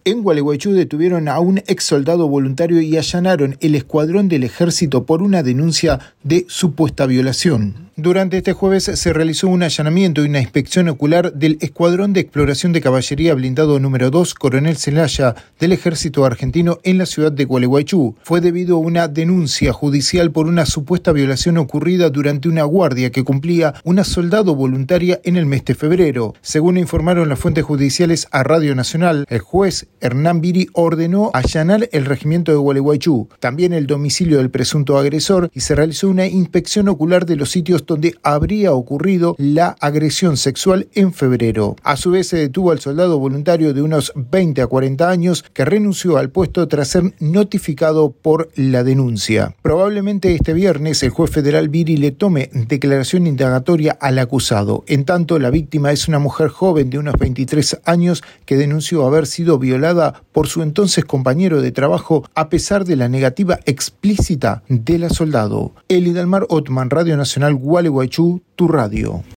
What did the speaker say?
En Gualeguaychú detuvieron a un ex soldado voluntario y allanaron el escuadrón del ejército por una denuncia de supuesta violación. Durante este jueves se realizó un allanamiento y una inspección ocular del Escuadrón de Exploración de Caballería Blindado número 2 Coronel Celaya del Ejército Argentino en la ciudad de Gualeguaychú. Fue debido a una denuncia judicial por una supuesta violación ocurrida durante una guardia que cumplía una soldado voluntaria en el mes de febrero. Según informaron las fuentes judiciales a Radio Nacional, el juez Hernán Viri ordenó allanar el regimiento de Gualeguaychú, también el domicilio del presunto agresor, y se realizó una inspección ocular de los sitios donde habría ocurrido la agresión sexual en febrero. A su vez se detuvo al soldado voluntario de unos 20 a 40 años que renunció al puesto tras ser notificado por la denuncia. Probablemente este viernes el juez federal Viri le tome declaración indagatoria al acusado. En tanto, la víctima es una mujer joven de unos 23 años que denunció haber sido violada por su entonces compañero de trabajo a pesar de la negativa explícita de la soldado. Eli Dalmar Otman, Radio Nacional Gualeguaychú, tu radio.